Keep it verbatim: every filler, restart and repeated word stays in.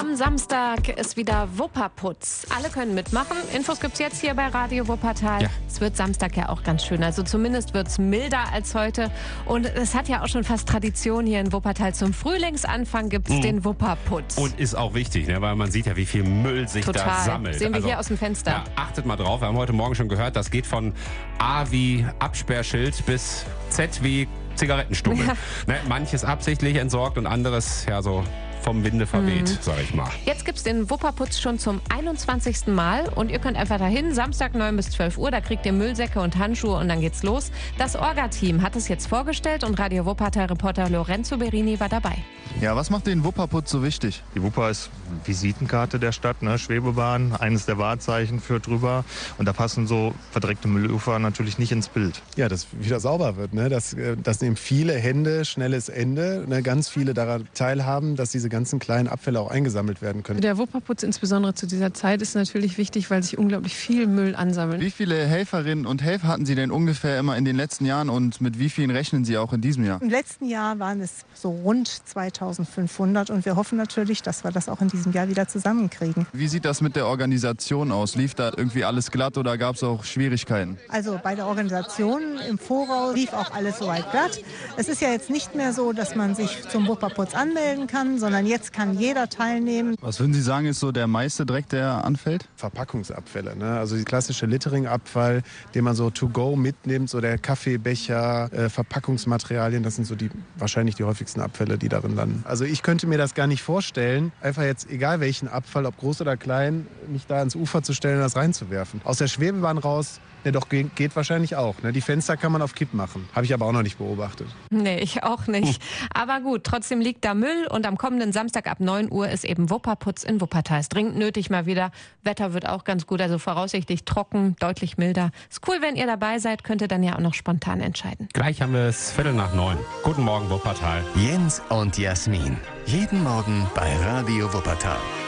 Am Samstag ist wieder Wupperputz. Alle können mitmachen. Infos gibt's jetzt hier bei Radio Wuppertal. Ja. Es wird Samstag ja auch ganz schön. Also zumindest wird's milder als heute. Und es hat ja auch schon fast Tradition hier in Wuppertal. Zum Frühlingsanfang gibt's mhm. den Wupperputz. Und ist auch wichtig, ne? Weil man sieht ja, wie viel Müll sich Total. da sammelt. Sehen wir also, hier aus dem Fenster. Ja, achtet mal drauf. Wir haben heute Morgen schon gehört, das geht von A wie Absperrschild bis Z wie Zigarettenstummel. Ja. Ne? Manches absichtlich entsorgt und anderes ja so vom Winde verweht, mhm. sag ich mal. Jetzt gibt's den Wupperputz schon zum einundzwanzigsten Mal und ihr könnt einfach dahin, Samstag neun bis zwölf Uhr, da kriegt ihr Müllsäcke und Handschuhe und dann geht's los. Das Orga-Team hat es jetzt vorgestellt und Radio Wuppertal-Reporter Lorenzo Berini war dabei. Ja, was macht den Wupperputz so wichtig? Die Wupper ist Visitenkarte der Stadt, ne? Schwebebahn, eines der Wahrzeichen führt drüber und da passen so verdreckte Müllufer natürlich nicht ins Bild. Ja, dass wieder sauber wird, ne? dass, dass eben viele Hände, schnelles Ende, ne? ganz viele daran teilhaben, dass diese ganzen kleinen Abfälle auch eingesammelt werden können. Der Wupperputz insbesondere zu dieser Zeit ist natürlich wichtig, weil sich unglaublich viel Müll ansammelt. Wie viele Helferinnen und Helfer hatten Sie denn ungefähr immer in den letzten Jahren und mit wie vielen rechnen Sie auch in diesem Jahr? Im letzten Jahr waren es so rund zweitausendfünfhundert und wir hoffen natürlich, dass wir das auch in diesem Jahr wieder zusammenkriegen. Wie sieht das mit der Organisation aus? Lief da irgendwie alles glatt oder gab es auch Schwierigkeiten? Also bei der Organisation im Voraus lief auch alles soweit glatt. Es ist ja jetzt nicht mehr so, dass man sich zum Wupperputz anmelden kann, sondern jetzt kann jeder teilnehmen. Was würden Sie sagen, ist so der meiste Dreck, der anfällt? Verpackungsabfälle, ne? Also die klassische Littering-Abfall, den man so to go mitnimmt, so der Kaffeebecher, äh, Verpackungsmaterialien, das sind so die wahrscheinlich die häufigsten Abfälle, die darin landen. Also ich könnte mir das gar nicht vorstellen, einfach jetzt, egal welchen Abfall, ob groß oder klein, mich da ans Ufer zu stellen und das reinzuwerfen. Aus der Schwebebahn raus, ne, doch geht, geht wahrscheinlich auch. Ne? Die Fenster kann man auf Kipp machen. Habe ich aber auch noch nicht beobachtet. Nee, ich auch nicht. Aber gut, trotzdem liegt da Müll und am kommenden Samstag ab neun Uhr ist eben Wupperputz in Wuppertal. Ist dringend nötig mal wieder. Wetter wird auch ganz gut, also voraussichtlich trocken, deutlich milder. Ist cool, wenn ihr dabei seid, könnt ihr dann ja auch noch spontan entscheiden. Gleich haben wir es Viertel nach neun. Guten Morgen, Wuppertal. Jens und Jasmin. Jeden Morgen bei Radio Wuppertal.